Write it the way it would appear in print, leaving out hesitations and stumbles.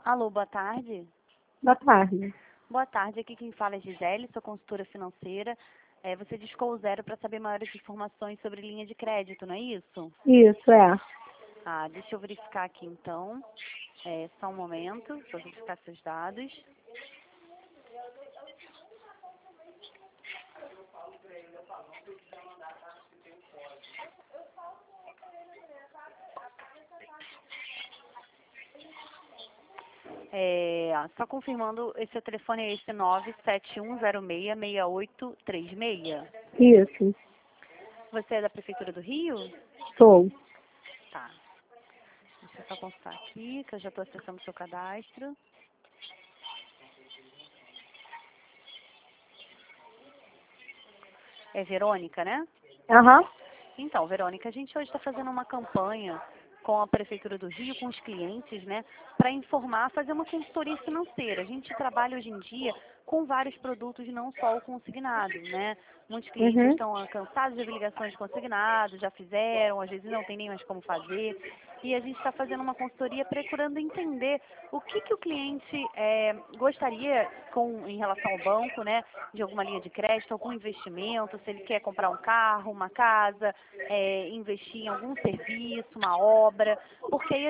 Alô, boa tarde. Boa tarde. Boa tarde, aqui quem fala é Gisele, sou consultora financeira. Você discou o zero para saber maiores informações sobre linha de crédito, não é isso? Isso, é. Deixa eu verificar aqui então. Só um momento, vou verificar seus dados. Só confirmando, esse telefone é esse 971066836. Isso, Você é da Prefeitura do Rio? sou. Tá. Deixa eu só consultar aqui, que eu já estou acessando o seu cadastro. É Verônica, né? Aham. Então, Verônica, a gente hoje está fazendo uma campanha com a Prefeitura do Rio, com os clientes, né, para informar, fazer uma consultoria financeira. A gente trabalha hoje em dia com vários produtos, não só o consignado, né? Muitos clientes Uhum. estão cansados de ligações de consignado, já fizeram, às vezes não tem nem mais como fazer. E a gente está fazendo uma consultoria procurando entender o que o cliente gostaria em relação ao banco, né? De alguma linha de crédito, algum investimento, se ele quer comprar um carro, uma casa, investir em algum serviço, uma obra, porque aí